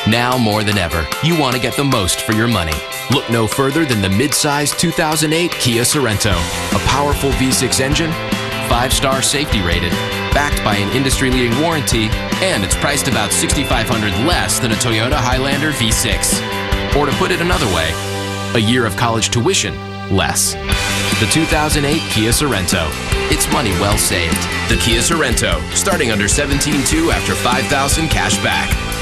Now more than ever, you want to get the most for your money. Look no further than the mid-size 2008 Kia Sorento. A powerful V6 engine, 5-star safety rated, backed by an industry-leading warranty, and it's priced about $6,500 less than a Toyota Highlander V6. Or to put it another way, a year of college tuition less. The 2008 Kia Sorento. It's money well saved. The Kia Sorento, starting under $17,200 after $5,000 cash back.